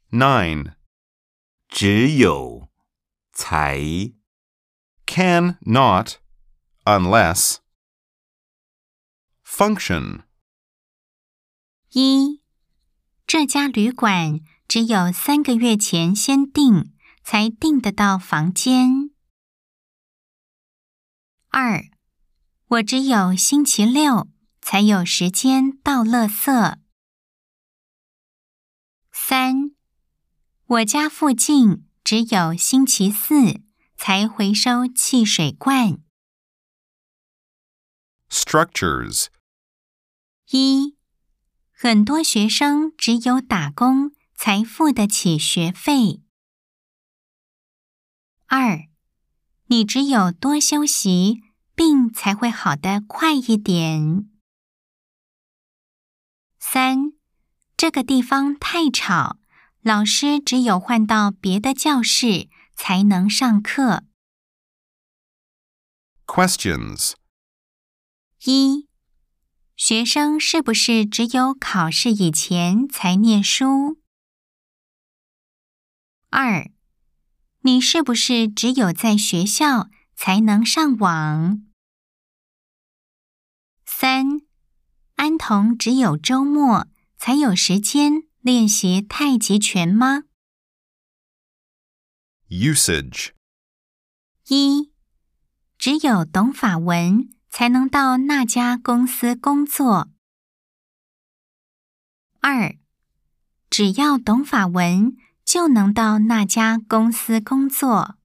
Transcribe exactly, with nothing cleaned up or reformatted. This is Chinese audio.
nine. 只有才 Can not unless. Function. 一，这家旅馆只有三个月前先订，才订得到房间。二，我只有星期六才有时间倒垃圾。三，我家附近只有星期四才回收汽水罐。 Structures. 一，很多学生只有打工才付得起学费。二，你只有多休息，病才会好得快一点。三，这个地方太吵，老师只有换到别的教室才能上课。 Questions. 一，学生是不是只有考试以前才念书？二，你是不是只有在学校才能上网？三，安童只有周末才有时间练习太极拳吗？ Usage. 一，只有懂法文才能到那家公司工作。二，只要懂法文就能到那家公司工作。